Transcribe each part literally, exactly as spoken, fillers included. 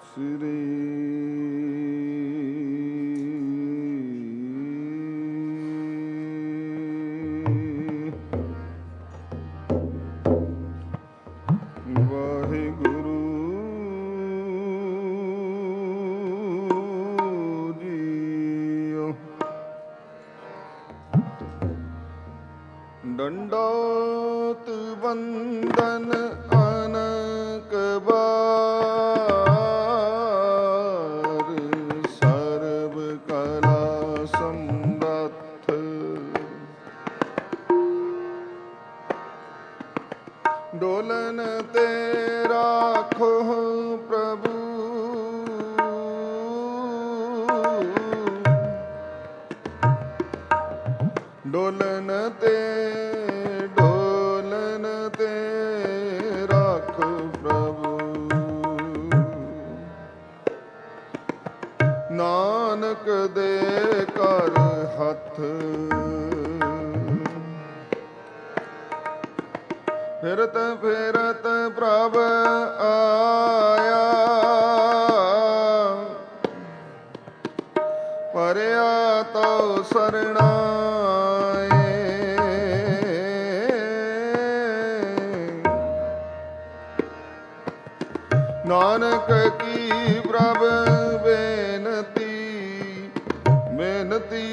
ਸ੍ਰੀ Waheguru JIO. ਡੰਡੋਤ ਬੰਦਨ ਅਨਕ ਬਾਰ, ਸਰਬ ਕਲਾ ਸਮਰੱਥ। ਡੋਲਨ ਤੇ ਰਾਖੋ ਪ੍ਰਭੂ, ਡੋਲਨ ਤੇ ਡੋਲਨ ਤੇ ਰੱਖ ਪ੍ਰਭੂ। ਨਾਨਕ ਦੇ ਘਰ ਹੱਥ, ਫਿਰਤ ਫਿਰਤ ਪ੍ਰਭ ਆਇਆ, ਪਰਿਆ ਤੋ ਸਰਣਾਏ। ਨਾਨਕ ਕੀ ਪ੍ਰਭ ਬੇਨਤੀ ਬੇਨਤੀ,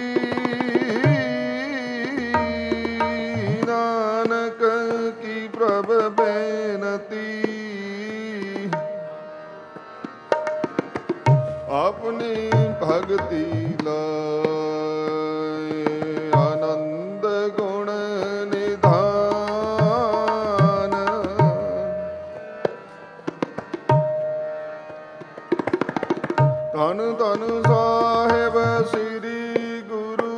ਨਾਨਕ ਕੀ ਪ੍ਰਭ ਬੇਨਤੀ। ਆਪਣੀ ਭਗਤੀ ਲਾਏ, ਆਨੰਦ ਗੁਣ ਨਿਧਾਨ। ਧੰਨ ਧੰਨ ਸਾਹਿਬ ਸ੍ਰੀ ਗੁਰੂ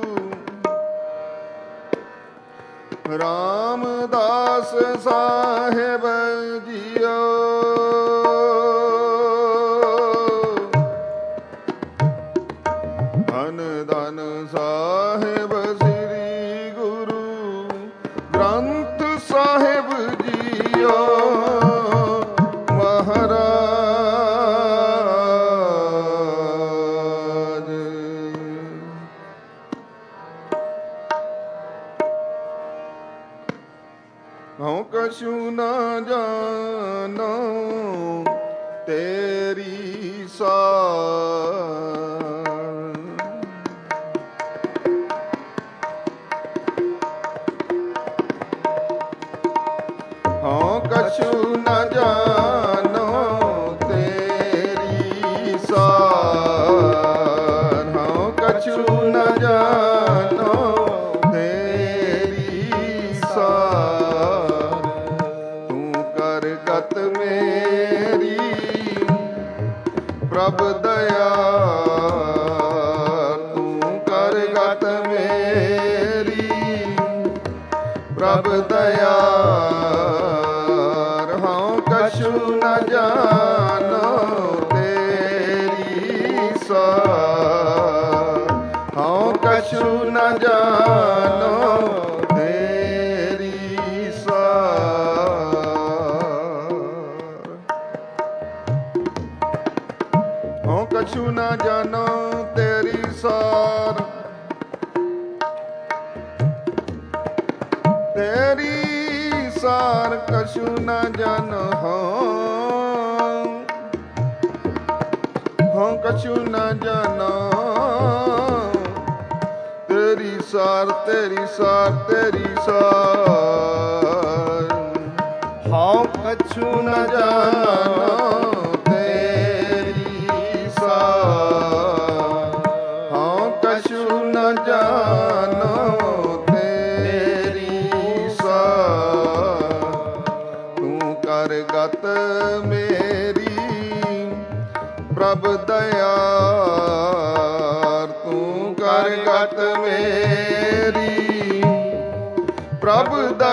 ਰਾਮਦਾਸ ਸਾਹਿਬ ਜੀਓ। ਧੰਨ ਧੰਨ ਸਾਹਿਬ ਸ੍ਰੀ ਗੁਰੂ ਗ੍ਰੰਥ ਸਾਹਿਬ ਜੀਓ ਮਹਾਰਾਜ। ਹਉ ਕਛੂ ਨਾ ਜਾਨੋ ਤੇਰੀ ਸਾਰ, ਹਉ ਕਛੂ ਨਾ ਜਾਨੋ ਤੇਰੀ ਸਾਰ, ਹਉ ਕਛੂ ਨਾ ਜਾਨੋ ਤੇਰੀ ਸਾਰ। ਤੂੰ ਕਰ ਗਤ ਮੇਰੀ ਪ੍ਰਭ ਦਇਆਰ, ਤੂੰ ਕਰ ਗਤ ਮੇਰੀ ਪ੍ਰਭ ਦਇਆਰ। ਹਉ ਕਛੂ ਨ ਜਾਨੋ ਤੇਰੀ ਸਾਰ, ਹਉ ਕਛੂ ਨ ਜਾਨੋ ਤੇਰੀ ਸਾਰ। ਹਉ ਕਛੂ ਨ ਜਾਨੋ ਤੇਰੀ ਸਾਰ, ਤੇਰੀ ਸਾਰ ਕਛੂ ਨ ਜਾਨੋ। ਹਉ ਕਛੂ ਨ ਜਾਨੋ ਤੇਰੀ ਸਾਰ, ਤੇਰੀ ਸਾਰ ਤੇਰੀ ਸਾਰ। ਹਉ ਕਛੂ ਨ ਜਾਨੋ ਤੇਰੀ ਸਾਰ, ਹਉ ਕਛੂ ਨ ਜਾਨੋ ਗਤ ਮੇਰੀ ਪ੍ਰਭ ਦਇਆਰ, ਤੂੰ ਕਰ ਗਤ ਮੇਰੀ ਪ੍ਰਭ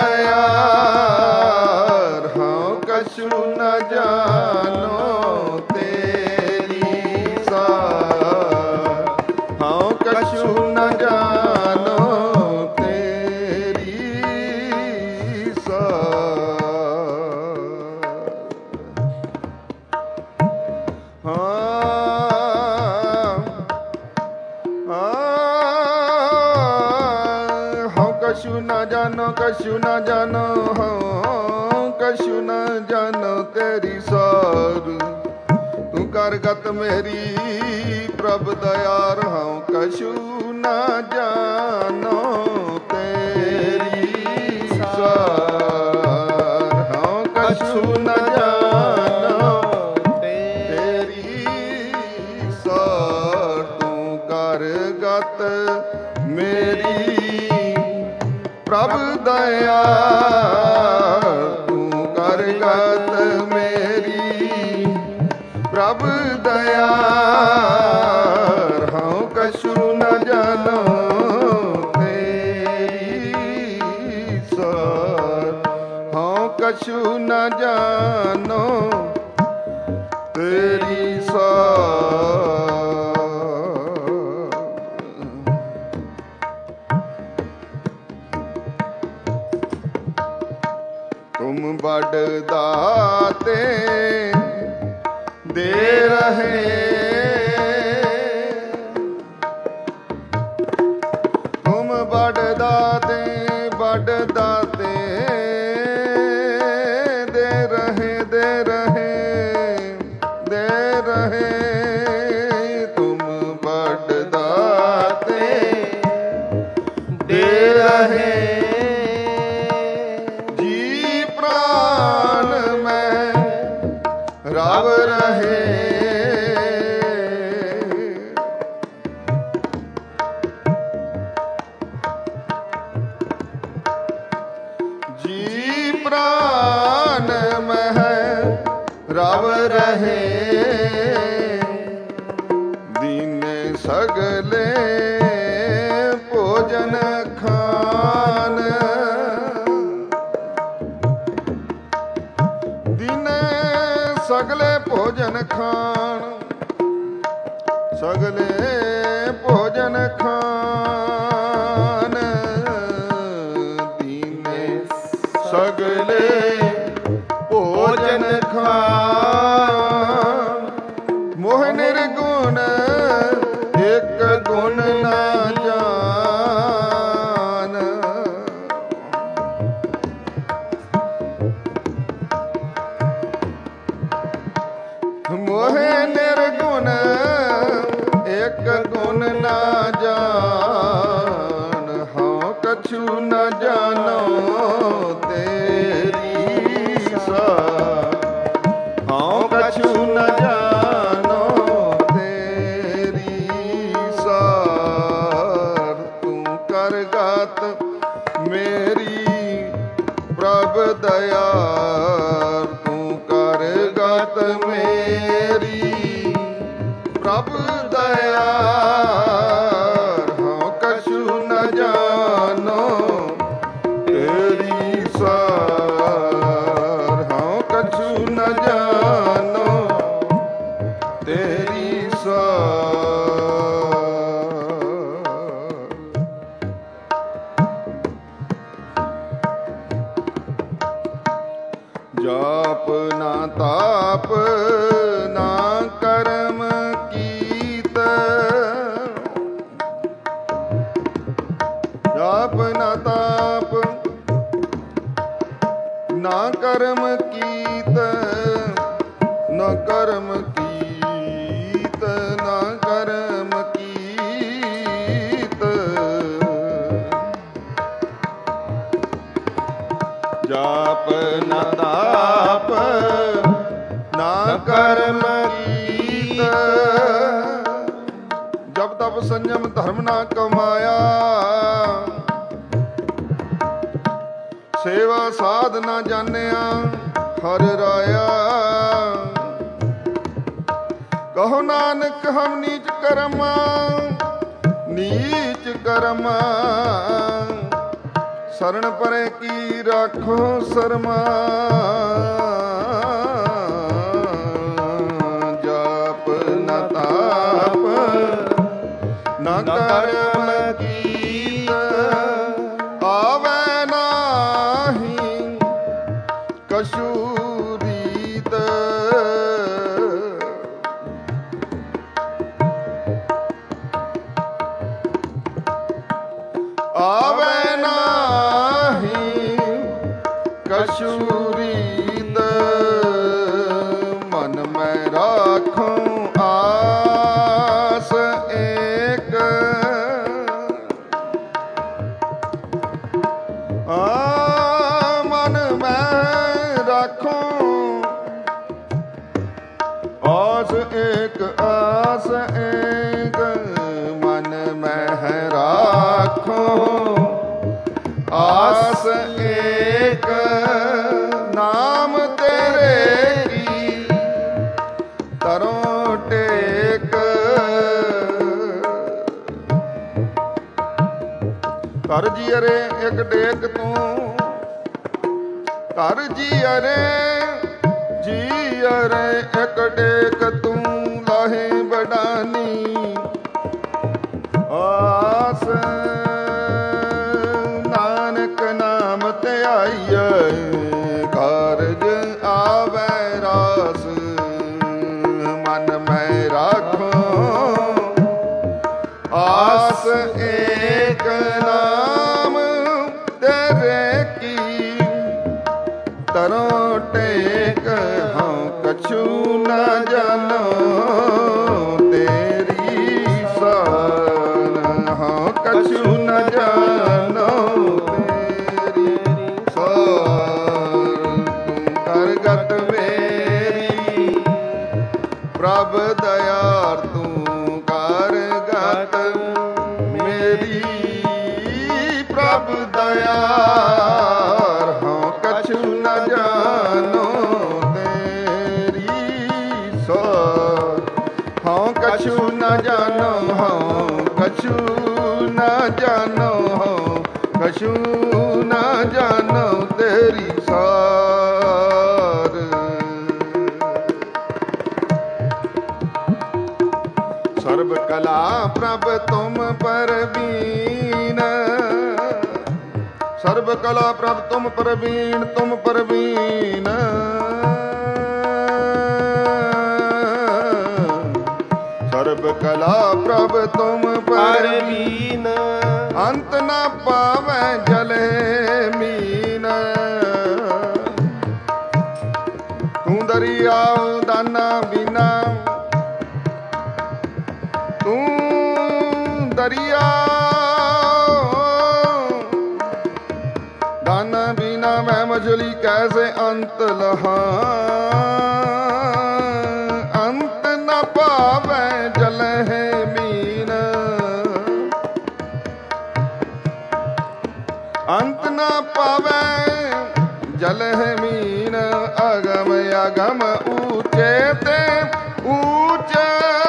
ਦਇਆਰ। ਹਉ ਕਛੂ ਨ ਜਾਨੋ ਤੇਰੀ ਸਾਰ, ਹਉ ਕਛੂ ਨ ਜਾਨੋ ਤੇਰੀ ਸਾਰ। जानो कछु न जानो हाँ कछु न जानो तेरी सार तू कर गत मेरी प्रभ दयार हाँ कछु न जानो तेरी सार हाँ कछु न जानो तेरी सार तू कर गत मेरी प्रभ दया तू कर गत मेरी प्रभ दया हाँ कछु न जानो तेरी सार हाँ कछु न जानो तेरी सार तुम बड़ दाते दे रहे तुम बड़ दाते बड़ दाते दे रहे दे रहे दे रहे तुम बड़ दाते दे रहे रब रहे जी प्राण में रब रहे दीन सगले भोजन खान सगले भोजन खान सगले भोजन खान दीने सगले भोजन खान मोह निर्गुण एक गुण न जान मोहे निर्गुण एक गुण न जान हाँ कछु न जानो तेरी सार हाँ कछु न जानो तेरी सार तू कर गत मेरी प्रभ दया तू कर गत मेरी प्रभ दया हाँ कछु न जानो तेरी सार हाँ कछु न जानो तेरी सार जाप ना ताप ना कर्म कीत जाप ना ताप ना कर्म कीत न कर्म कीत न कर्म कीत जाप न ताप ना कर्म कीत जब तब संयम धर्म ना कमाया सेवा साध ना जानिया हर राया कहो नानक हम नीच कर्मा नीच कर्मा शरण परे की राखो शर्मा जाप न ताप न कर्म कीत आवे नाही कछु रीत आवे नाही आस एक आस एक मन में है राखो, आस एक नाम तेरे की तरों टेक। कर जी अरे एक टेक तू, कर जी अरे जी अरे एक टेक तू लाहे बडानी। आस नानक नाम ते आइए कारज आवे रास मन में राखो। आस एक नाम तेरे की तरों टेक। हाँ कछु न जानो तेरी शान, हाँ कछु न जानो तेरी शान। तू कर गत मेरी प्रभ दयार, तू कर गत मेरी प्रभ दयार। हाँ कछु न जानो तेरी सोर, हाँ कछु न जानो, हाँ कछु न जानो, हाँ कछु न जानो तेरी सार। सर्व कला प्रभ तुम परवीन, सर्व कला प्रभ तुम परवीन, तुम परवीन। सर्व कला प्रभ तुम परवीन, अंत न पावे जले मीन। तू दरियाओ दाना बिना, तू दरिया दाना बिना मैं मछली कैसे अंत लहा। अंत न पावे जल है मीन, अंत न पावे जल है मीन। अगम अगम ऊंचे ते ऊंचा,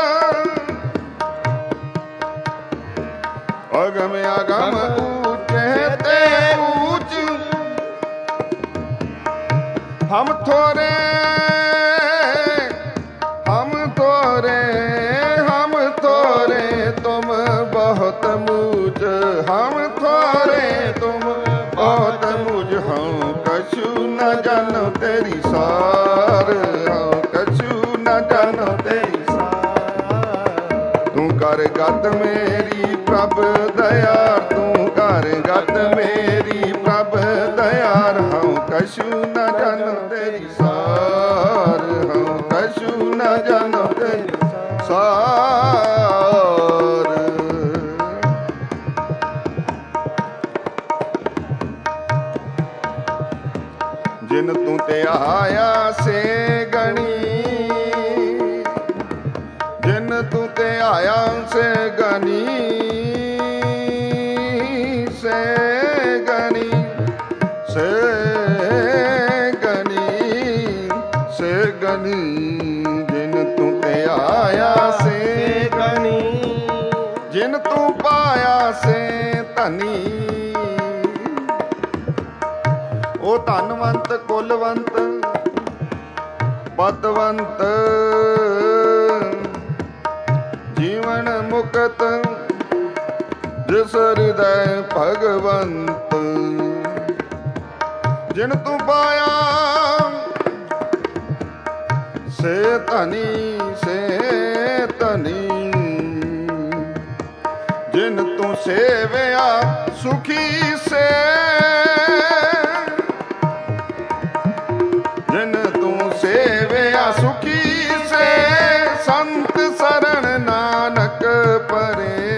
अगम अगम ऊंचे ते ऊंच। हम थोरे हम थोरे हम थोरे तुम बहुत मुझ, हम थोरे तुम बहुत मुझ। हाँ कछु न जानो तेरी सार, हाँ कछु न जानो तेरी सार। तू कर गत मेरी प्रभ दयार, तू कर गत मेरी प्रभ दयार। हाँ कछु न जानो तेरी सार, हाँ कछु न जानो तेरी सार। जिन तू ते आया से गणी, जिन तू ते आया से गनी, से गनी से गनी से गनी। जिन तू ते आया से गनी, जिन तू पाया से धनी। ओ धनवंत कुलवंत पतवंत जीवन मुक्त जिस हृदय भगवंत। जिन तू पाया से धनी से धनी, जिन तू सेवया सुखी से, जिन तू सेवया सुखी से। संत शरण नानक परे,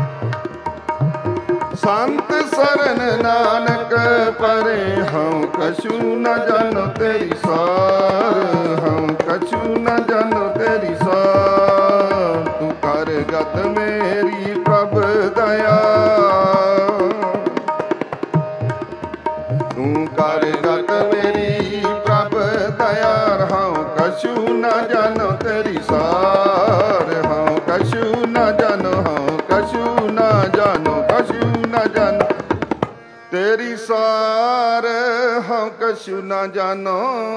संत शरण नानक परे। हम कछु न जानो तेरी सार, हम कछु न जानो तेरी सार। तू कर गत मेरी प्रभ दया, तू कर गत मेरी प्रभ दया। हम कछु न जानो तेरी सार, हम कछु न जानो, हम कछु न जानो, कछु न जानो तेरी सार। हम कछु न जानो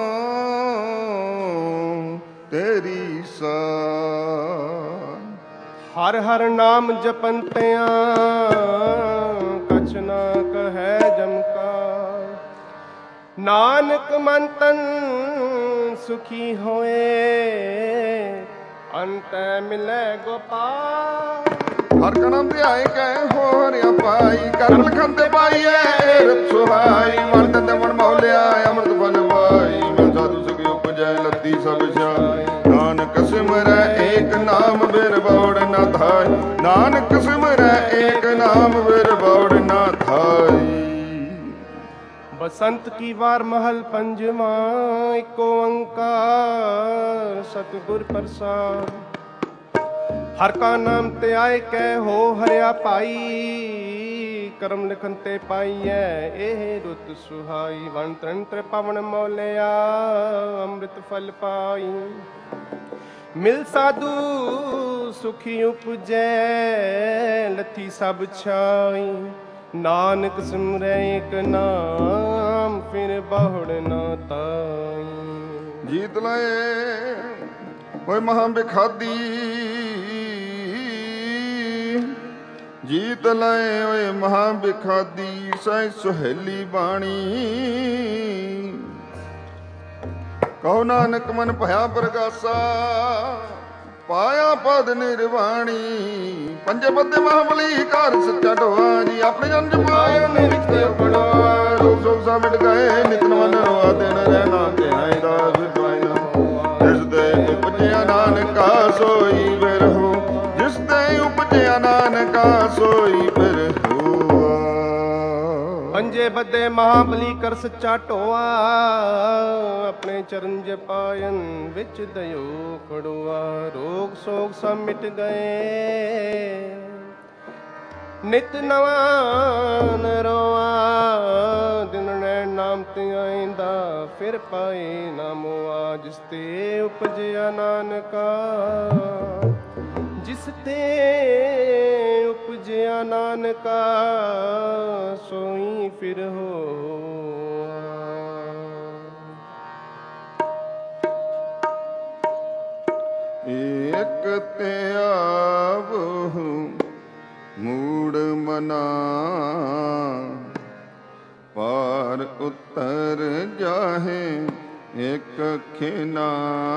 तेरी सार। हर हर नाम जपंतिया कछ न कहे जमकार। नानक मन तन सुखी होए, अंत मिले गोपाल। हर का नाम ते आए कै हो हरिया पाई, कर लखन ते पाईए रत सुहाई। मन तन मन मौलिया अमृत फल पाई, मैं साधु सुख उपजै लती सब जाय। नानक सिमरै एक नाम बिर बौड़ न धाय, नानक सिमरै एक नाम बिर बौड़ न धाई। बसंत की वार महल पंजवा, एको ओंकार सतगुर प्रसाद। हर का नाम ते आए कै हो हरिया पाई, करम लिखन ते पाईऐ एह रुत सुहाई। वन तंत्र पवन मौलिया अमृत फल पाई। मिल साधु सुखी उपजै लथी सब छाई। नानक सिमरै एक नाम फिर बहुड़ न ताई। जीत लाए ओए महा बिखादी, जीत लाए ओए महा बिखादी। सह सुहेली बाणी, कहो नानक मन भया प्रगासा। पाया पद निर्वाणी, पंजे पद्दे महाबली कार सच्चा ढोआ जी। अपने जन जपाए नित पड़वा, रोग शोक सा मिट गए नित मन रोआ। दिन रहना तेना दास पाइना, जिस दे उपजया नानका सोई बिरहु, जिस दे उपजया नानका सोई बिरहु। पंजे बदे महाबली कर सच्चा ढोआ, अपने चरण जपायन विच दयो खड़ोआ। रोग शोक सब मिट गए नित नवा न रोआ। दिन रैन नाम ते आइंदा फिर पाए ना मोआ। जिस ते उपजया नानका, जिस ते उपजया नानका सोई फिर होआ। एक ते आवहु मूड मना, पार उतर जाहे एक खिना।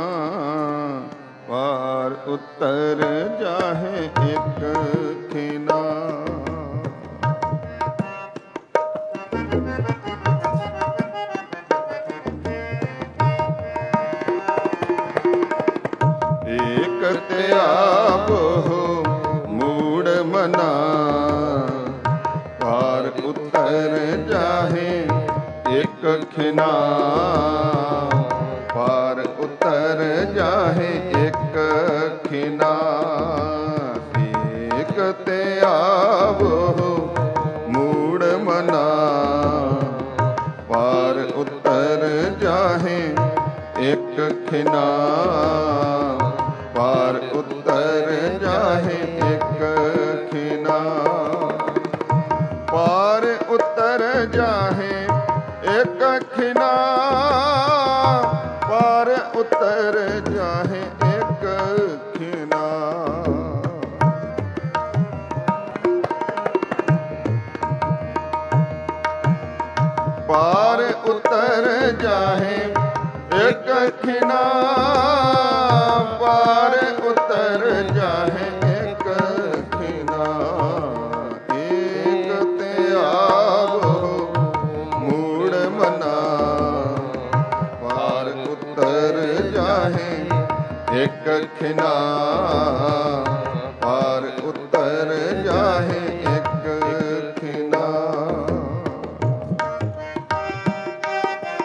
पार उतर जाहे एक खिना। एक ते आवहु मूड मना, पार उतर जाहे एक खिना। पार उतर जाहे एक खिना। एक ते आवहु मूड मना, पार उतर जाहे एक खिना। पार उतर जाहे एक खिना। पार उतर जाहे एक खिना। पार उतर जाहे एक खिना। पार उतर जाहे एक खिना। पार उतर जाहे एक खिना। एक ते आवहु मूड मना, पार उतर जाहे एक खिना। पार उतर जाहे एक खिना।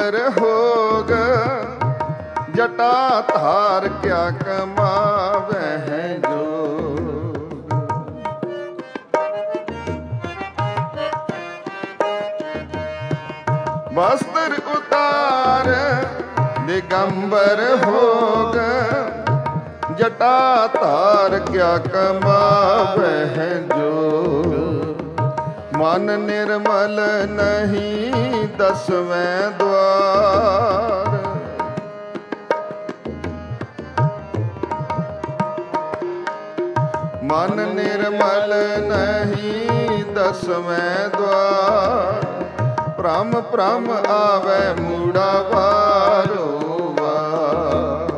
दिगंबर होग जटा धार क्या कमावे हैं जो। वस्त्र उतार दिगंबर होग जटा धार क्या कमावे हैं जो। मन निर्मल नहीं दसवें द्वार। मन निर्मल नहीं दसवें द्वार। भ्रम भ्रम आवे मूढ़ा वारो वार।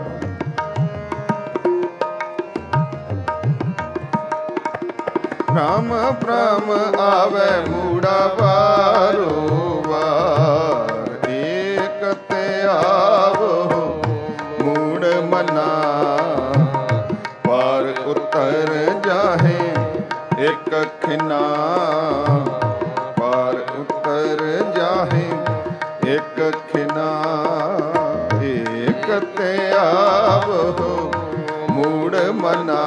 भ्रम भ्रम आवे मूढ़ा वारो वार। एक ते आवो मूढ़ मना पार उतर जाहे एक खिना। पार उतर जाहे एक खिना। एक ते आवो मूढ़ मना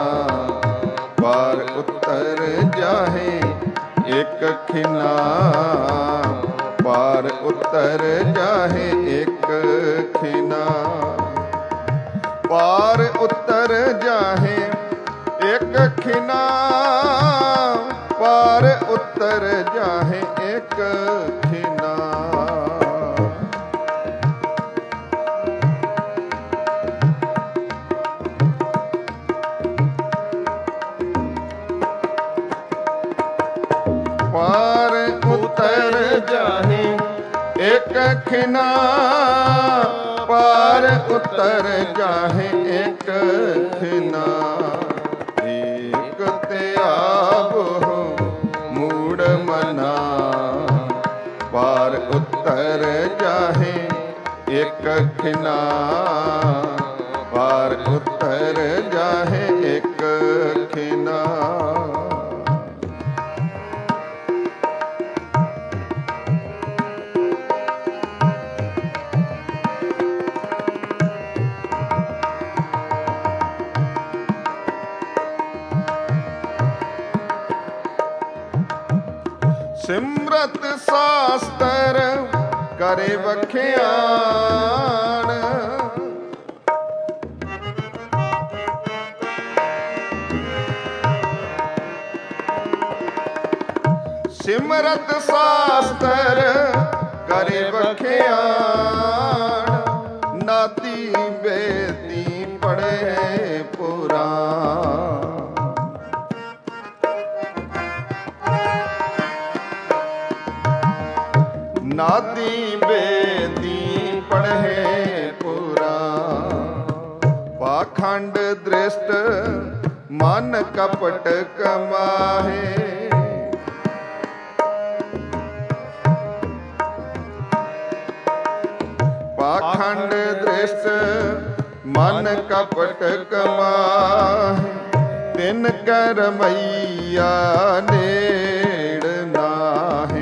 पार उतर जाहे एक खिना। पार उतर जाहे एक खिना। पार उतर जाहे एक खिना। पार उतर जाहे एक खिना। पार उतर जाहे एक खिना। पार उतर जाहे एक खिना। एक ते आवो मूढ़ मना पार उतर जाहे एक खिना। पार उतर जाहे एक खिना। सिमरत शास्त्र करे बख्यान। सिमरत शास्त्र करे बख्यान। नाती बेती पढ़े पुराण। नाती बेदी पढ़े पुराण। पाखंड दृष्ट मन कपट कमाहे। पाखंड दृष्ट मन कपट कमाहे। तिन कर मैया नेड़ नाहे।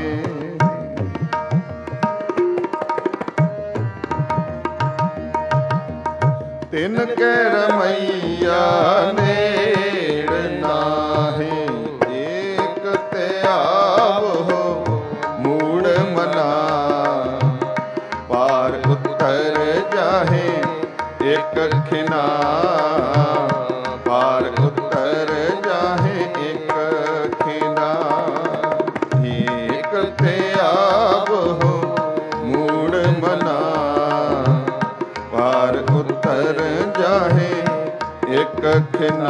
तिन के रमैया नेड़ नाहे। एक ते आवो मूढ़ मना पार उतर जाहे एक खिना। पार उतर जाहे एक खिना। एक ते आवो मूढ़ मना पार उतर जाहे एक खिना।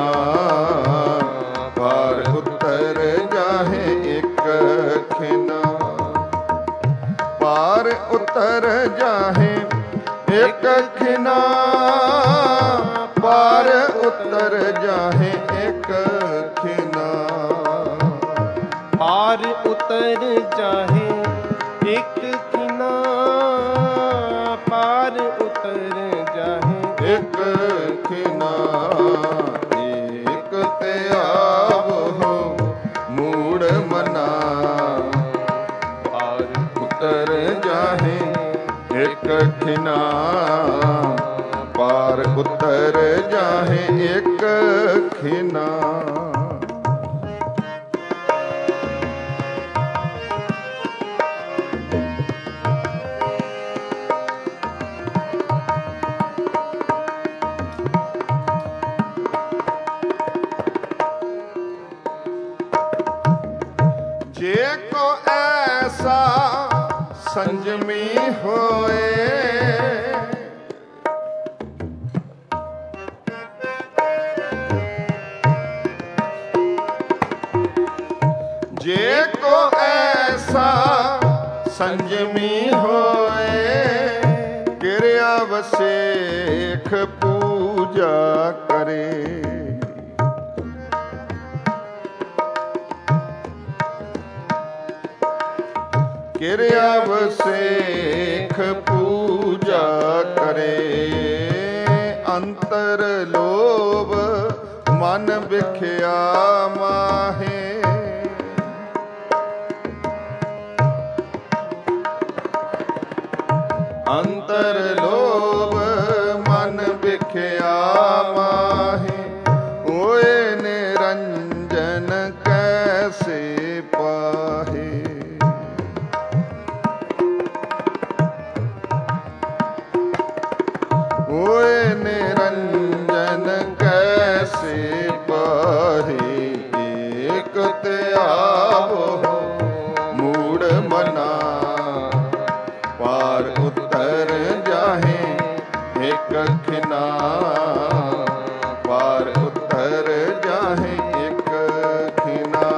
पार उतर जाहे एक खिना। पार उतर जाहे एक खिना। पार उतर जाहे एक खिना। पार उतर जाहे एक खिना। पार उतर जाहे एक खिना। एक ते आवो मूढ़ मना पार उतर जाहे खिना पार उतर जाहे एक खिना। जे को ऐसा संजमी होए जे को ऐसा संजमी होए क्रिया वसेख पूजा करे। क्रिया वसेख पूजा करे अंतर लोभ मन बिख्या माहे। अंतर लोभ मन बिख्या माहे ओए निरंजन कैसे पाहे। ओए निरंजन कैसे पाहे एक त्यावो मूड मना पार उतर जाहे एक खिना। पार उतर जाहे एक खिना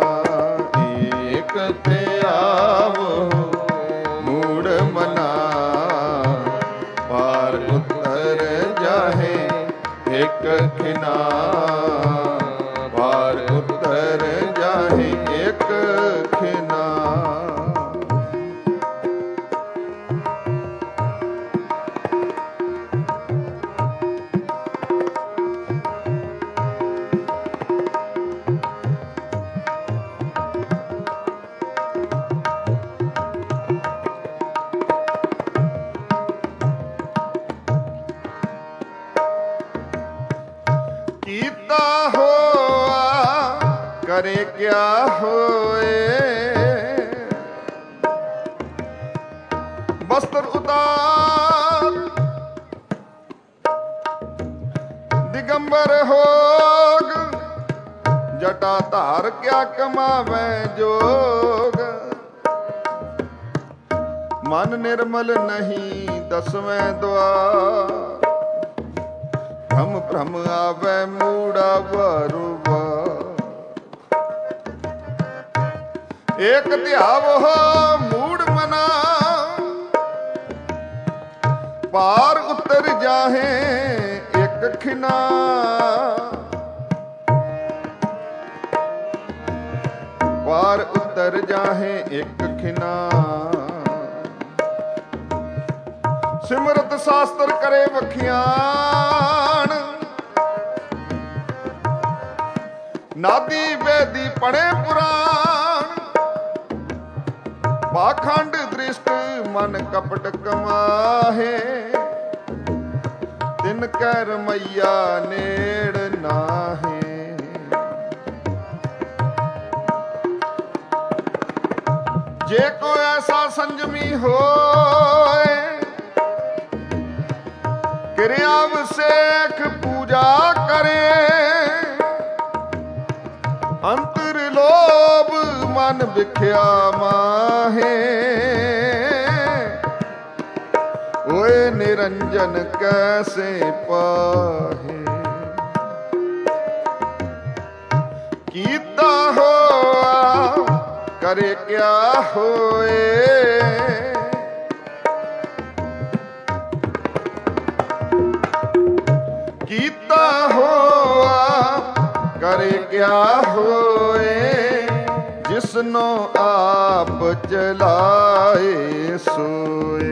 एक त्यावो मूड मना पार उतर जाहे एक खिना। पार उतर जाहे एक खिना। कीता होआ करे क्या होए वस्त्र उतार दिगंबर होग जटा धार क्या कमावे जोग। मन निर्मल नहीं दसवें द्वार भ्रम भ्रम आवे मूड़ा बरुबा। एक ध्याव हो मूड मना पार उतर जाहे एक खिना। पार उतर जाहे एक खिना। सिमरत शास्त्र करे वखियान नादी वेदी पढ़े पुराण। पाखंड दृष्ट मन कपट कमाहे तिन कर मैया नेड़ नाहे। जे को ऐसा संजमी होए क्रिया वसेख पूजा करे अंतर लोभ मन बिख्या माहे। ओए निरंजन कैसे पाहे कीता होआ करे क्या होए। कीता होआ करे क्या होए जिसनो आप चलाए सोए।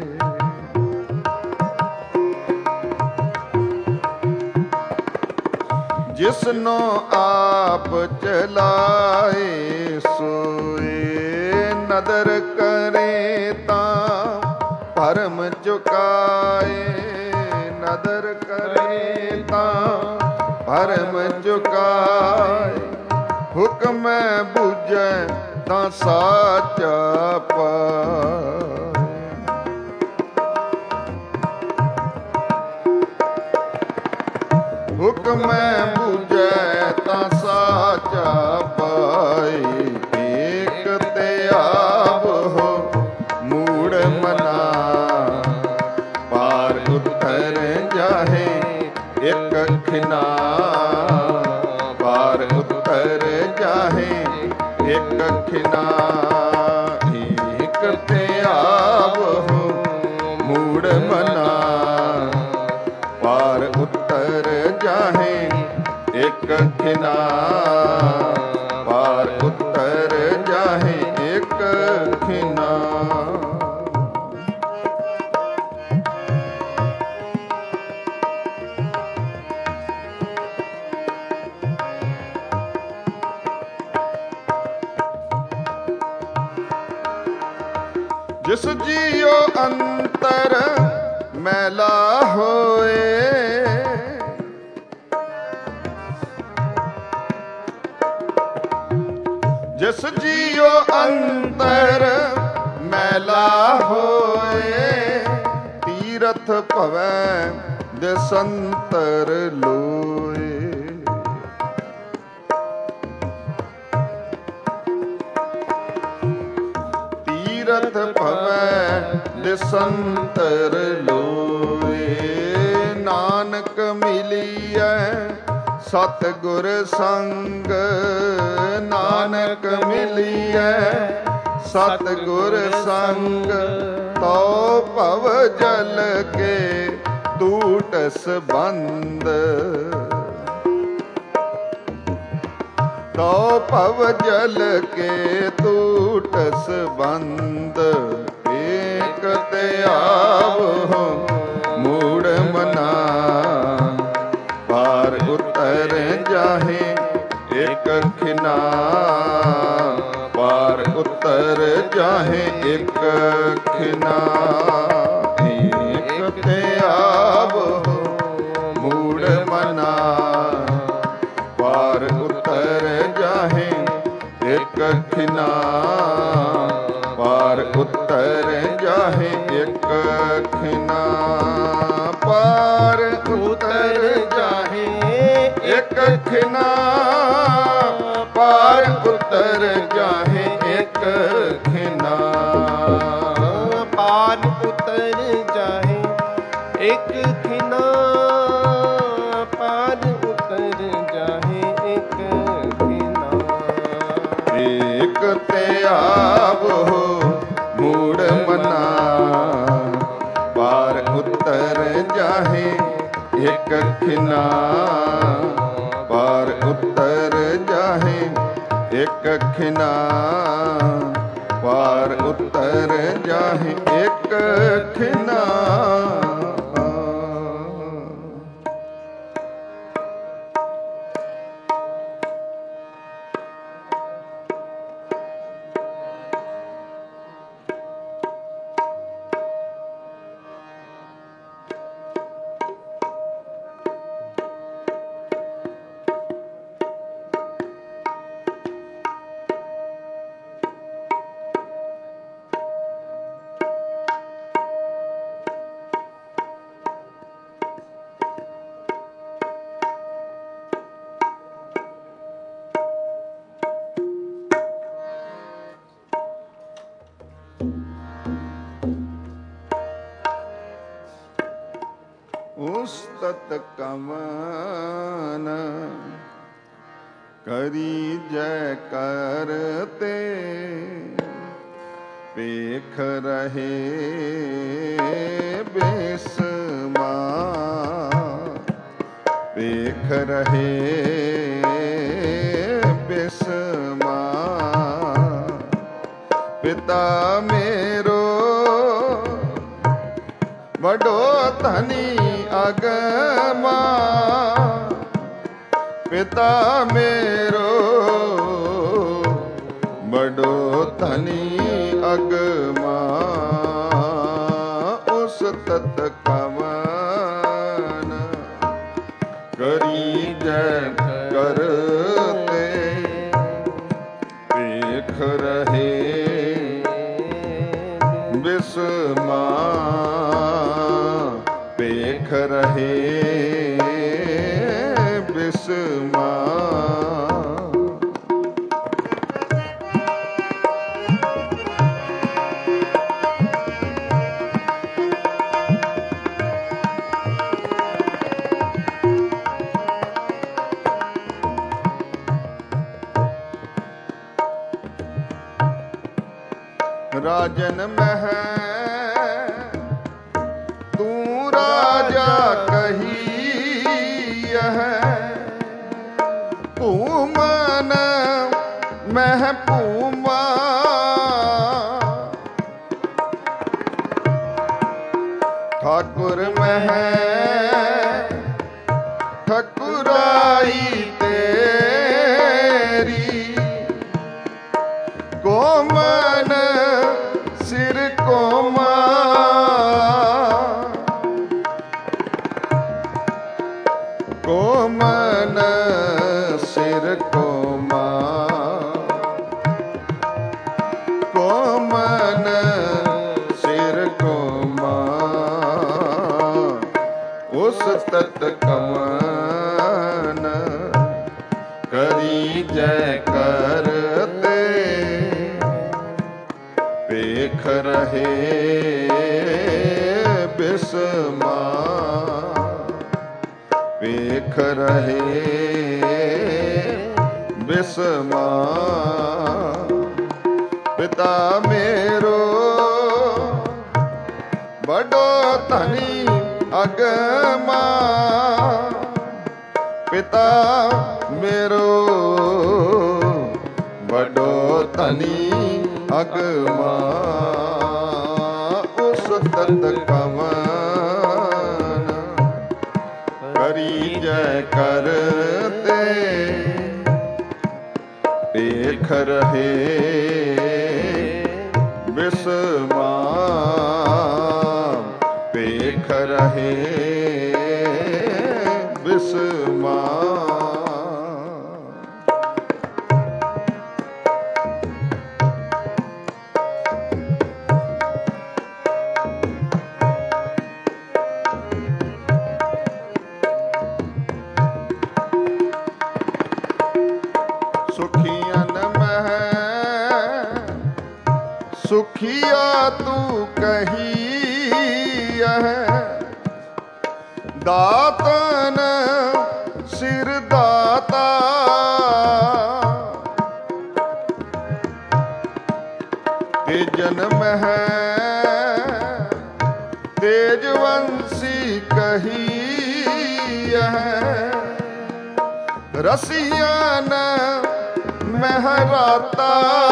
जिसनो आप चलाए सोए नदर करे ता पर ਭਰਮ ਚੁਕਾਏ, ਨਦਰ ਕਰੇ ਤਾਂ ਭਰਮ ਚੁਕਾਏ। ਹੁਕਮ ਬੁਝੈ ਤਾਂ ਸਾਚਾ ਪਾਏ। ਹੁਕਮ ਬੁਝੈ ਤਾਂ ਸਾਚਾ ਪਾਏ। ਏਕ ਤੇ ਆਵਹੁ ਮੂੜ ਮਨਾ, ਪਾਰ ਉਤਰ ਜਾਹੇ ਇਕ ਖਿਨਾ। ਪਾਰ ਉਤਰ ਜਾਹੇ ਇਕ ਖਿਨਾ। ਏਕ ਤੇ ਆਵਹੁ ਮੂੜ ਮਨਾ, ਪਾਰ ਉਤਰ ਜਾਹੇ ਇਕ ਖਿਨਾ। ਪਾਰ ਉਤਰ ਜਾਹੇ ਇਕ ਖਿਨਾ। ਜਿਸ ਜੀਉ ਅੰਤਰ ਮੈਲਾ ਹੋਏ, ਜਿਸ ਜੀਉ ਅੰਤਰ ਮੈਲਾ ਹੋਏ। ਤੀਰਥ ਭਵੈ ਦਿਸੰਤਰ ਲੋਏ। ਤੀਰਥ ਭਵੈ ਦਿਸੰਤਰ ਲੋਏ। ਨਾਨਕ ਮਿਲੀਐ ਸਤਿਗੁਰ ਸੰਗ, ਨਾਨਕ ਮਿਲੀਐ ਸਤਿਗੁਰ ਸੰਗ। ਤਉ ਭਵ ਜਲ ਕੇ ਟੂਟਸ ਬੰਦ, ਤਉ ਭਵ ਜਲ ਕੇ ਟੂਟਸ ਬੰਦ। ਏਕ ਤੇ ਆਵਹੁ ਮੂੜ ਮਨਾ, ਪਾਰ ਉਤਰ ਜਾਹੇ ਇਕ ਖਿਨਾ। ਪਾਰ ਉਤਰ ਜਾਹੇ ਇਕ ਖਿਨਾ। ਏਕ ਤੇ ਆਵਹੁ ਮੂੜ ਮਨਾ, ਪਾਰ ਉਤਰ ਜਾਹੇ ਇਕ ਖਿਨਾ। ਪਾਰ ਉਤਰ ਜਾਹੇ ਇਕ ਖਿਨਾ। ਪਾਰ ਉਤਰ ਜਾਹੇ ਇਕ ਖਿਨਾ। ਪਾਰ ਉਤਰ ਜਾਹੇ ਇਕ ਖਿਨਾ। ਪਾਰ ਉਤਰ ਜਾਹੇ ਇਕ ਖਿਨਾ। ਪਾਰ ਉਤਰ ਜਾਹੇ ਇਕ ਖਿਨਾ। ਏਕ ਤੇ ਆਵਹੁ ਮੂੜ ਮਨਾ, ਪਾਰ ਉਤਰ ਜਾਹੇ ਇਕ ਖਿਨਾ। ਪਾਰ ਉਤਰ ਜਾਹੇ ਇਕ ਖਿਨਾ। ਪਾਰ ਉਤਰ ਜਾਹੇ ਇਕ ਖਿਨਾ। ਉਸਤਤ ਕਮਨ ਕਰੀ ਜੈ ਕਰਤੇ, ਪੇਖ ਰਹੇ ਬੇਸਮਾ। ਪੇਖ ਰਹੇ ਬੇਸਮਾ। ਪਿਤਾ ਮੇਰੋ ਵਡੋ ਧਨੀ ਅਗਮਾ। ਪਿਤਾ ਮੇਰੋ ਵਡੋ ਧਨੀ ਅਗਮਾ। ਕਰੀ ਜੈ ਕਰਤੇ ਵੇਖ ਰਹੇ ਬਿਸਮਾ ਵੇਖ ਰਹੇ ਬਿਸਮਾ ਰਾਜਨ ਮਹਿ ਤੂੰ ਰਾਜਾ ਕਹੀਐ ਭੂਮਨ ਮਹਿ ਭੂਮਾ ਠਾਕੁਰ ਮਹਿ ਠਕੁਰਾਈ ਤੇਰੀ ਕੋਮਨ ਸਿਰ ਕੋਮਾ ਕੋਮਨ ਸਿਰ ਕੋਮਾ ਕੋਮਨ ਸਿਰ ਕੋਮਾ ਉਸ ਤਤ ਕਮਨ ਕਰੀ ਜੈ ਕਰਤੇ ਵੇਖ ਰਹੇ ਬਿਸਮਾ ਵੇਖ ਰਹੇ ਬਿਸਮਾ ਪਿਤਾ ਮੇਰੋ ਬੜੋ ਧਨੀ ਅਗਮਾ ਪਿਤਾ ਮੇਰੋ ਬੜੋ ਧਨੀ ਅਗਮਾ ਉਸ ਤਤ ਕਮਨ ਕਰੀ ਜੈ ਕਰਤੇ ਵੇਖ ਰਹੇ ਬਿਸਮਾ ਵੇਖ ਰਹੇ ਬਿਸਮਾ ਸੁਖੀਆ ਤੂੰ ਕਹੀਐ ਦਾਤਨ ਸਿਰ ਦਾਤਾ ਤੇ ਜਨਮ ਹੈ ਤੇਜਵੰਸੀ ਕਹੀਐ ਰਸੀਆਂ ਨ ਮਹਿਰਾਤਾ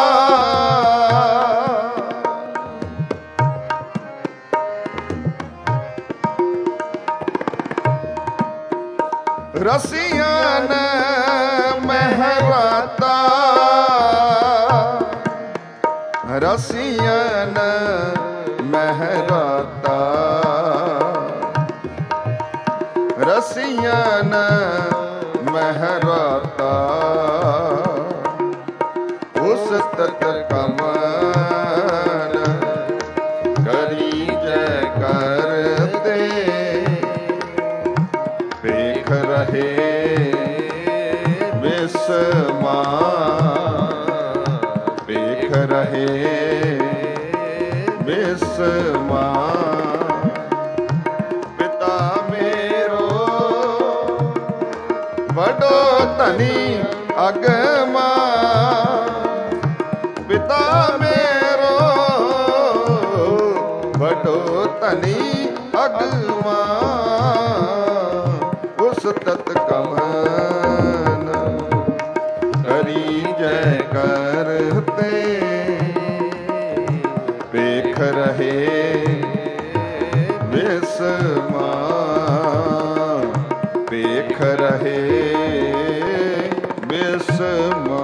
ਰਸੀਆਂ ਨ ਮਹਿਰਾਤਾ ਰਸੀਆਂ ਨ ਮਹਿਰਾਤਾ ਰਸੀਆਂ ਨ ਮਹਿਰਾਤਾ ਉਸ ਤਤ ਕਮਨ ਕਰੀ ਜੈ ਕਰਤੇ ਵੇਖ ਰਹੇ ਬਿਸਮਾ ਵੇਖ ਰਹੇ ਬਿਸਮਾ ਪਿਤਾ ਮੇਰੋ ਵਡੋ ਧਨੀ ਅਗਮਾ ਪਿਤਾ ਮੇਰੋ ਵਡੋ ਧਨੀ ਅਗਮਾ ਉਸ ਤਤ ਕਮਨ ਕਰੀ ਜੈ ਕਰਤੇ ਵੇਖ ਰਹੇ ਬਿਸਮਾ ਵੇਖ ਰਹੇ ਬਿਸਮਾ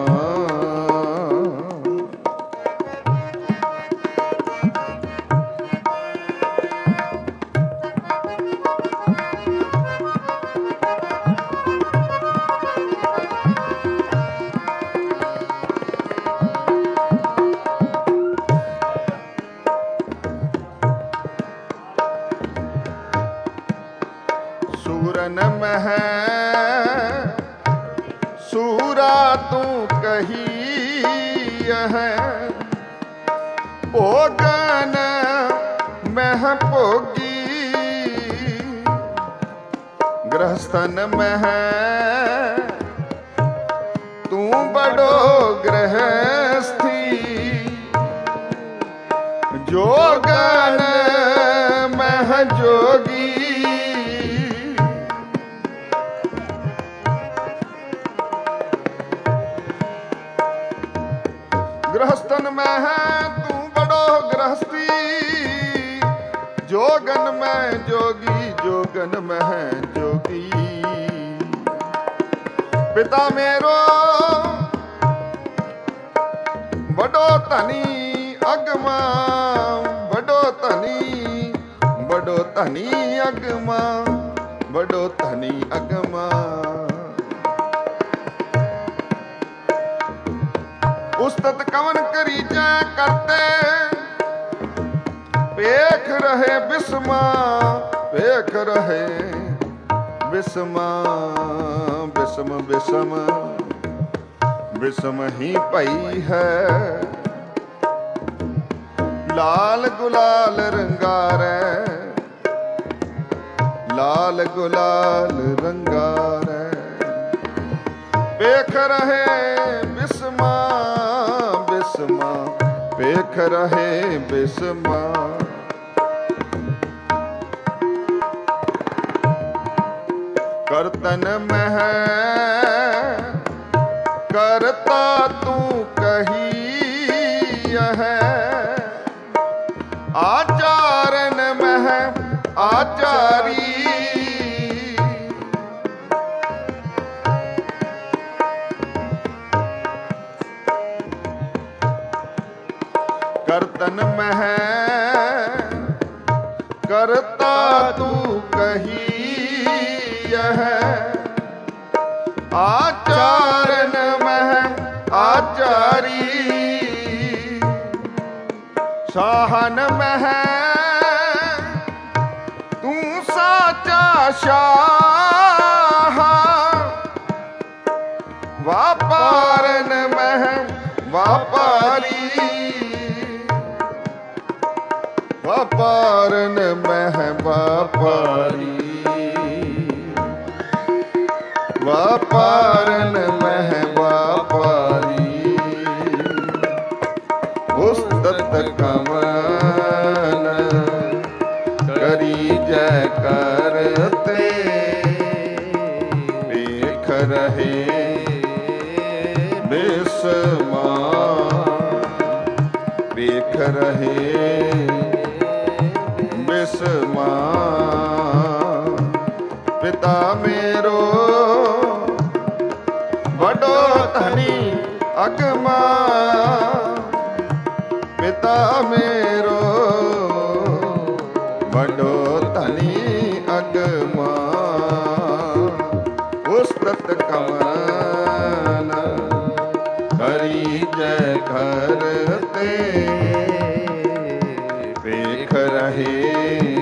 ਸੂਰਨ ਮਹਿ ਸੂਰਾ ਤੂੰ ਕਹੀ ਹੈ, ਭੋਗਨ ਮਹਿ ਭੋਗੀ ਗ੍ਰਹਸਥਨ ਮਹਿ ਤੂੰ ਬੜੋ ਗ੍ਰਹਸਥੀ, ਜੋਗਨ ਮਹਿ ਜੋਗੀ ਗ੍ਰਹਸਥਨ ਮਹਿ ਤੂੰ ਬੜੋ ਗ੍ਰਹਸਥੀ, ਜੋਗਨ ਮੈਂ ਜੋਗੀ ਜੋਗਨ ਮਹਿ ਜੋਗੀ। ਪਿਤਾ ਮੇਰੋ ਬੜੋ ਧਨੀ ਅਗਮਾ, ਬੜੋ ਧਨੀ ਬੜੋ ਧਨੀ ਅਗਮਾ, ਬੜੋ ਧਨੀ ਅਗਮਾ। ਉਸਤਤ ਕਵਨ ਕਰੀਜੈ ਕਰਤੇ, ਵੇਖ ਰਹੇ ਬਿਸਮਾ ਵੇਖ ਰਹੇ ਬਿਸਮਾ, ਬਿਸਮ ਬਿਸਮ ਬਿਸਮ ਹੀ ਪਈ ਹੈ, ਲਾਲ ਗੁਲਾਲ ਰੰਗਾਰੈ, ਲਾਲ ਗੁਲਾਲ ਰੰਗਾਰੈ। ਵੇਖ ਰਹੇ ਬਿਸਮਾ ਬਿਸਮਾ, ਵੇਖ ਰਹੇ ਬਿਸਮਾ। ਕਰਤਨ ਮਹਿ ਕਰਤਾ ਤੂੰ ਕਹੀ ਹੈ, ਆਚਾਰਨ ਮਹਿ ਆਚਾਰੀ ਕਰਤਨ ਮਹਿ ਕਰਤਾ ਤੂੰ ਕਹੀ ਹੈ, ਆਚਾਰਨ ਮਹਿ ਆਚਾਰੀ ਸਾਹਨ ਮਹਿ ਤੂੰ ਸਾਚਾ ਸ਼ਾਹ, ਵਾਪਾਰਨ ਮਹਿ ਵਾਪਾਰੀ, ਵਾਪਾਰਨ ਮਹਿ ਵਾਪਾਰੀ, ਵਾਪਾਰਨ ਮਹਿ ਵਾਪਾਰੀ। ਉਸਤਤ ਕਵਨ ਕਰੀ ਜੈ ਕਰਤੇ, ਵੇਖ ਰਹੇ ਬਿਸਮਾ ਵੇਖ ਰਹੇ ਬਿਸਮਾ। ਪਿਤਾ ਮੇਰੋ ਬੜੋ ਧਨੀ ਅਗਮਾ, ਪਿਤਾ ਮੇਰੋ ਬੜੋ ਧਨੀ ਅਗਮਾ। ਉਸਤਤ ਕਵਨ ਕਰੀ ਜੈ ਘਰ ਤੇ, ਵੇਖ ਰਹੇ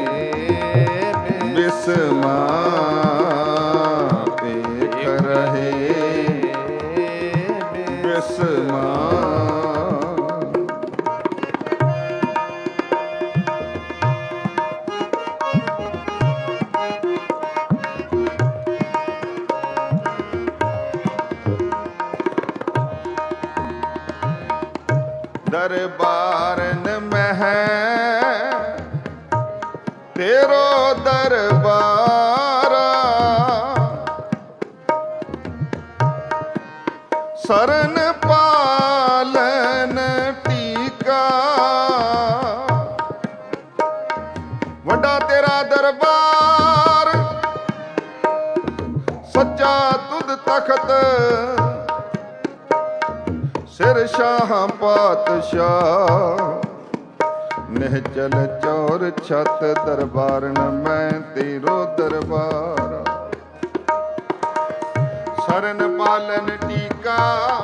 ਬਿਸਮਾ ਵੇਖ ਰਹੇ ਬਿਸਮਾ। ਦਰਬਾਰਨ ਮਹਿ ਤੇਰੋ ਦਰਬਾਰਾ, ਸਰਨ ਪਾਲਨ ਟੀਕਾ। ਵੱਡਾ ਤੇਰਾ ਦਰਬਾਰ ਸੱਚਾ ਤੁਧ ਤਖਤ, ਸਿਰ ਸ਼ਾਹ ਪਾਤਸ਼ਾਹ ਨਿਹਚਲ ਚੌਰ ਛਤ। ਦਰਬਾਰਨ ਮੈਂ ਤੇਰੋ ਦਰਬਾਰ, ਸਰਨ ਪਾਲਨ ਟੀਕਾ।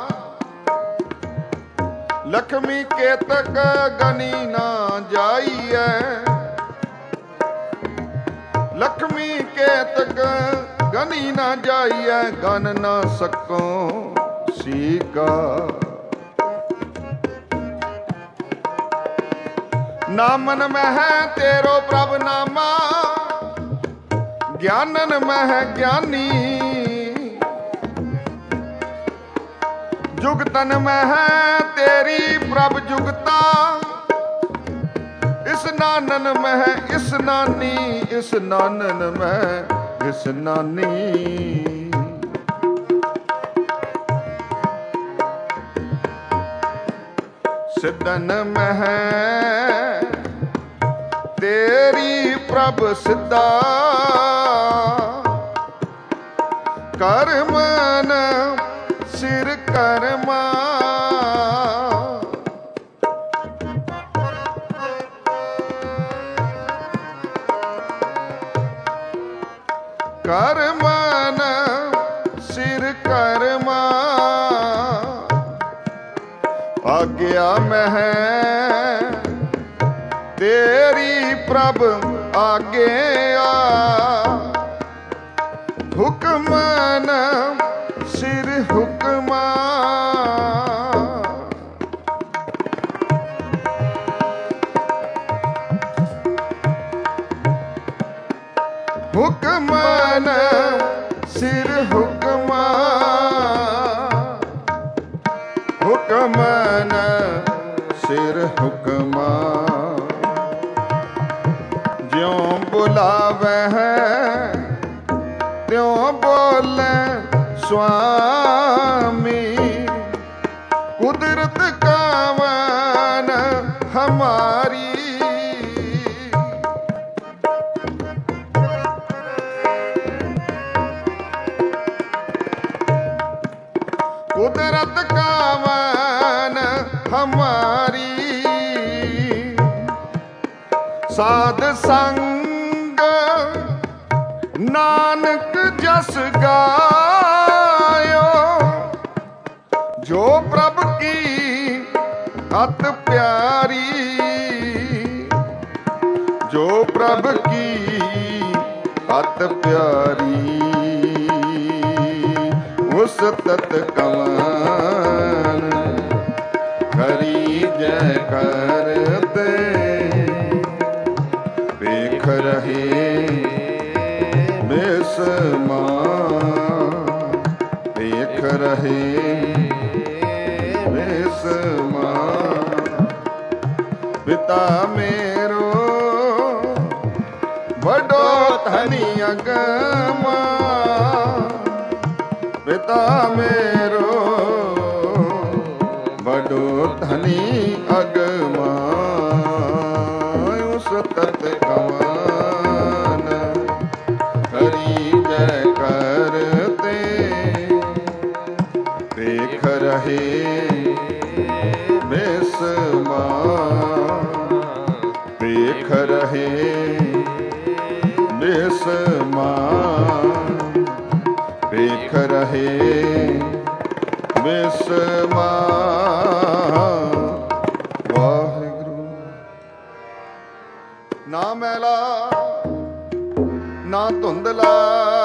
ਲਖਮੀ ਕੇਤਕ ਗਨੀ ਨਾ ਜਾਈਐ, लक्ष्मी के तक गनी ना जाइए गन ना सको सीका। नामन में है तेरो प्रभ नामा ज्ञानन में है ज्ञानी। जुगतन में है तेरी प्रभ जुगता। इस नानन में है इस नानी इस नानन में इस नानी। सिद्धन में है तेरी प्रभ सिद्धा। कर्मन सिर कर्मा। कर्मन सिर कर्मा। आज्ञा में है तेरी प्रभ आज्ञा। हुक्मन सिर हुक्मा। हुक्मन सिर हुक्मा। हुक्मन सिर हुक्मा। ज्यों बुलावे है त्यों बोले स्वामी। कुदरत कावन हमारी। कुदरत कावन हमारी। साध संग नानक जस गायो। जो प्रभ की अत प्यारी। जो प्रभ की अत प्यारी। उस तत कवन हरि जय करते। देख रहे बेसमा। देख रहे बेसमा। पिता मेरो बड़ो धनी अगमा। पिता मेरो बड़ो धनी अगमा। उस तत कवन हरि जय करते। देख रहे बेसमा। देख रहे बेसमा। देख रहे बेसमा। वाहिगुरु। ना मैला ना धुंधला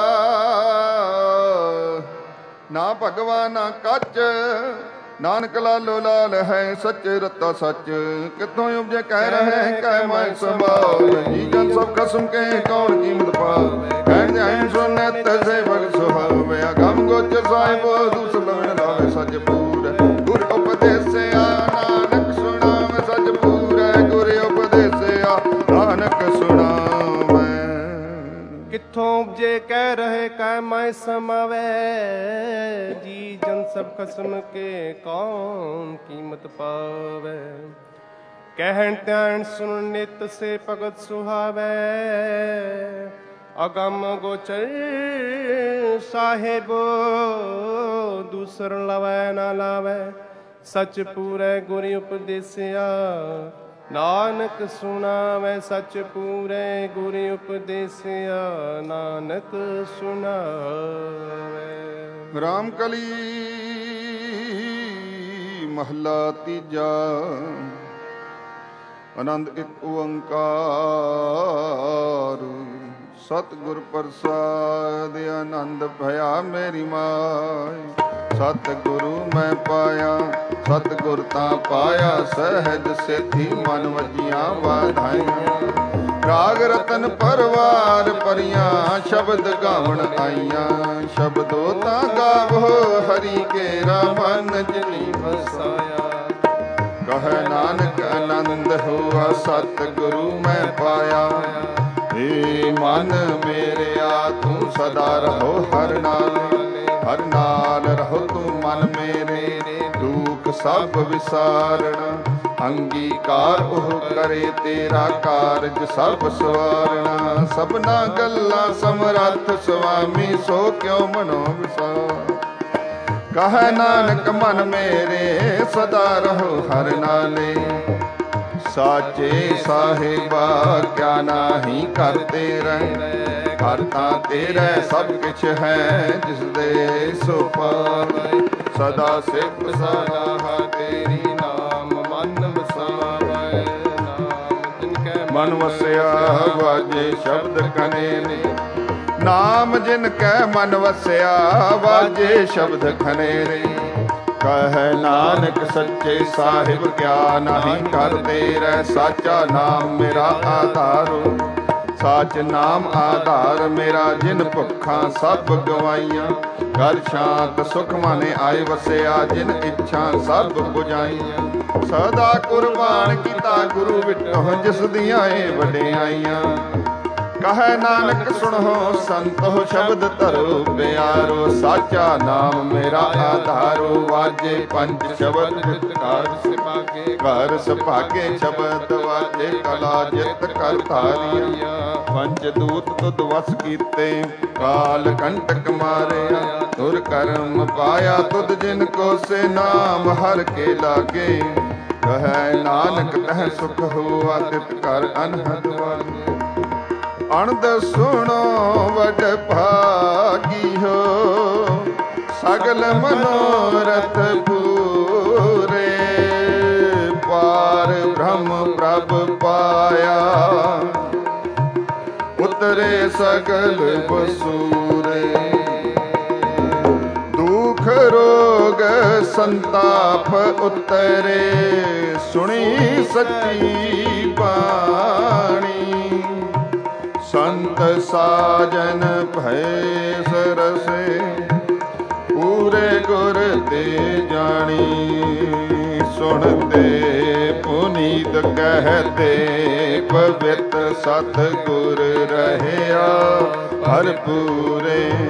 ना भगवान ना कच। नानक लालो लाल है सच रत्ता सच। कितों उपजे कह रहे कह मैं संभाव। जी जन सब कसम के कौन कीमत पावे। कहन जाइन सुने तसे भग सुहावे। अगम गोचर साहिबो दूसर लवण लावे सच पूर। गुर उपदेश से आ नानक सुनावे सच पूर। गुर उपदेश से आ नानक सुनावे। किथों उपजे कह रहे कह मैं समावे। जी जन सब खसम के कौन कीमत पावे। कहन त्यान सुन नित से भगत सुहावे। अगम गोचर साहेबो दूसर लवै ना लावे। सच पूरे गुर उपदेसिया नानक सुनावे। सच पूरे गुर उपदेसिया नानक सुनावे। रामकली महला तीजा। आनंद एक ओंकार ਸਤਿਗੁਰ ਪ੍ਰਸਾਦ ਆਨੰਦ ਭਇਆ ਮੇਰੀ ਮਾਈ। ਸਤਿਗੁਰੂ ਮੈਂ ਪਾਇਆ ਸਤਿਗੁਰ ਤਾਂ ਪਾਇਆ ਸਹਿਜ ਸੇਤੀ ਮਨ ਵਜੀਆਂ ਵਾਧਾਈਆਂ। ਰਾਗ ਰਤਨ ਪਰਵਾਰ ਪਰੀਆਂ ਸ਼ਬਦ ਗਾਵਣ ਆਈਆਂ। ਸ਼ਬਦੋ ਤਾਂ ਗਾਵੋ ਹਰੀ ਕੇਰਾ ਮਨ ਜਿਨੀ ਵਸਾਇਆ। ਕਹੈ ਨਾਨਕ ਆਨੰਦ ਹੋਆ ਸਤਿਗੁਰੂ ਮੈਂ ਪਾਇਆ। ਏ ਮਨ ਮੇਰਿਆ ਤੂੰ ਸਦਾ ਰਹੋ ਹਰ ਨਾਲ। ਹਰ ਨਾਲ ਰਹੋ ਤੂੰ ਮਨ ਮੇਰੇ ਦੁਖ ਸਭ ਵਿਸਾਰਣਾ। ਅੰਗੀਕਾਰ ਉਹ ਕਰੇ ਤੇਰਾ ਕਾਰਜ ਸਭ ਸਵਾਰਣਾ। ਸਭਨਾ ਗੱਲਾਂ ਸਮਰੱਥ ਸੁਆਮੀ ਸੋ ਕਿਉ ਮਨੋ ਵਿਸਾਰ। ਕਹੈ ਨਾਨਕ ਮਨ ਮੇਰੇ ਸਦਾ ਰਹੋ ਹਰ ਨਾਲੇ। ਸਾਚੇ ਸਾਹਿਬਾ ਕਿਆ ਨਾਹੀ ਘਰ ਤੇਰਾ। ਘਰ ਤਾਂ ਤੇਰਾ ਸਭ ਕਿਛ ਹੈ ਜਿਸ ਦੇ ਸੋ ਪਾਵੈ। ਸਦਾ ਸਿਫਤ ਸਲਾਹ ਤੇਰੀ ਨਾਮ ਮਨ ਵਸਾਵੈ। ਨਾਮ ਜਿਨ ਕੈ ਮਨ ਵਸਿਆ ਵਾਜੇ ਸ਼ਬਦ ਕਨੇਰੇ। ਨਾਮ ਜਿਨ ਕੈ ਮਨ ਵਸਿਆ ਵਾਜੇ ਸ਼ਬਦ ਖਨੇਰੇ। ਕਹੈ ਨਾਨਕ ਸੱਚੇ ਸਾਹਿਬ ਕਿਆ ਨਾਹੀ ਘਰ ਤੇਰਾ। ਸਾਚਾ ਨਾਮ ਮੇਰਾ ਆਧਾਰੋ। ਸਾਚ ਨਾਮ ਆਧਾਰ ਮੇਰਾ ਜਿਨ ਭੁੱਖਾਂ ਸਭ ਗਵਾਈਆਂ। ਘਰ ਸ਼ਾਂਤ ਸੁਖ ਮਨੇ ਆਏ ਵਸਿਆ ਜਿਨ ਇੱਛਾ ਸਭ ਬੁਝਾਈਆਂ। ਸਦਾ ਕੁਰਬਾਨ ਕੀਤਾ ਗੁਰੂ ਵਿਟਹੁ ਜਿਸ ਦੀਆਂ ਏ ਵਡਿਆਈਆਂ। ਕਹੈ ਨਾਨਕ ਸੁਣੋ ਸੰਤੋ ਸ਼ਬਦ ਧਰੋ ਪਿਆਰੋ। ਸਾਚਾ ਨਾਮ ਮੇਰਾ ਆਧਾਰੋ। ਵਾਜੇ ਪੰਜ ਸ਼ਬਦ ਘਰ ਸਿਪਾਗੇ। ਘਰ ਸਿਪਾਗੇ ਸ਼ਬਦ ਵਾਜੇ ਕਲਾ ਜਿਤ ਕਰ ਧਾਰੀਆ। ਪੰਜ ਦੂਤ ਤੁਧ ਵਸ ਕੀਤੇ ਕਾਲ ਕੰਟਕ ਮਾਰਿਆ। ਤੁਰ ਕਰਮ ਪਾਇਆ ਤੁਧ ਜਿਨ ਕੋ ਸੇ ਨਾਮ ਹਰ ਕੇ ਲਾਗੇ। ਕਹੈ ਨਾਨਕ ਤਹ ਸੁਖ ਹੋਆ ਤਿਤ ਕਰ ਅਨਹਦ ਵਾਗੇ। ਅਣਦ ਸੁਣੋ ਵਡ ਭਾਗੀ ਹੋ ਸਗਲ ਮਨੋਰਥ ਪੂਰੇ। ਪਾਰ ਬ੍ਰਹਮ ਪ੍ਰਭ ਪਾਇਆ ਉਤਰੇ ਸਗਲ ਬਸੂਰੇ। ਦੁਖ ਰੋਗ ਸੰਤਾਪ ਉਤਰੇ ਸੁਣੀ ਸੱਚੀ ਬਾਣੀ। ਸੰਤ ਸਾਜਨ ਭੈ ਸਰਸੇ ਪੂਰੇ ਗੁਰ ਤੇ ਜਾਣੀ। ਸੁਣਤੇ ਪੁਨੀਤ ਕਹਤੇ ਪਵਿੱਤ ਸਤ ਗੁਰ ਰਹਿਆ ਭਰਪੂਰੇ।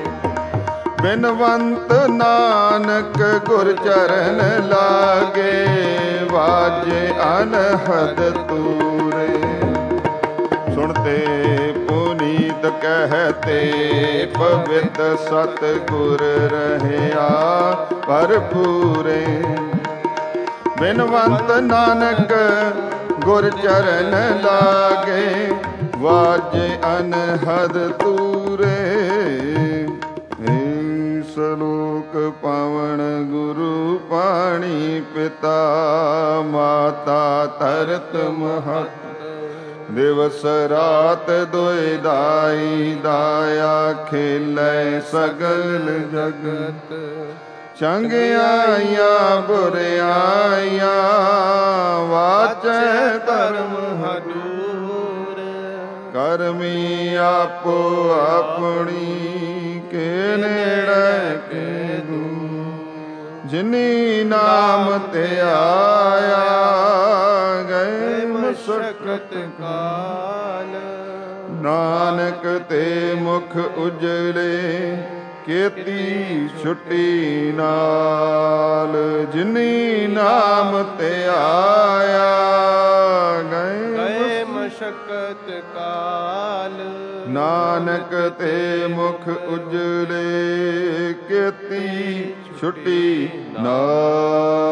ਬਿਨਵੰਤ ਨਾਨਕ ਗੁਰ ਚਰਨ ਲਾਗੇ ਵਾਜੇ ਅਨਹਦ ਤੂਰੇ। ਸੁਣਤੇ ਪੁਨੀਤ ਕਹਤੇ ਪਵਿੱਤ ਸਤ ਗੁਰ ਰਹਿਆ ਭਰਪੂਰੇ। ਬਿਨਵੰਤ ਨਾਨਕ ਗੁਰ ਚਰਨ ਲਾਗੇ ਵਾਜੇ ਅਨਹਦ ਤੂਰੇ। ਸਲੋਕ ਪਾਵਨ ਗੁਰੂ ਪਾਣੀ ਪਿਤਾ ਮਾਤਾ ਧਰਤ ਮਹਤ। ਦਿਵਸ ਰਾਤ ਦੁਇ ਦਾਈ ਦਾਇਆ ਖੇਲੇ ਸਗਲ ਜਗਤ। ਚੰਗਿਆਈਆਂ ਬੁਰਿਆਈਆਂ ਵਾਚੈ ਧਰਮ ਹਦੂਰ। ਕਰਮੀ ਆਪੋ ਆਪਣੀ ਕੇ ਨੇੜੇ ਕੇ ਦੂਰ। ਜਿਨੀ ਨਾਮ ਤੇ ਆਇਆ ਗਏ ਮਸਕਤ ਕਾਲ। ਨਾਨਕ ਤੇ ਮੁਖ ਉਜਲੇ ਕੀਤੀ ਛੁੱਟੀ ਨਾਲ। ਜਿਨੀ ਨਾਮ ਤੇ ਆਇਆ ਗਏ ਮਸਕਤ ਕਾਲ। ਨਾਨਕ ਤੇ ਮੁਖ ਉਜਲੇ ਕੀਤੀ ਛੁੱਟੀ ਨਾਲ।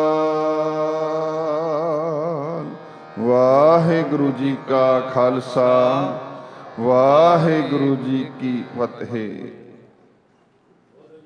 ਵਾਹਿਗੁਰੂ ਜੀ ਕਾ ਖਾਲਸਾ ਵਾਹਿਗੁਰੂ ਜੀ ਕੀ ਫਤਿਹ।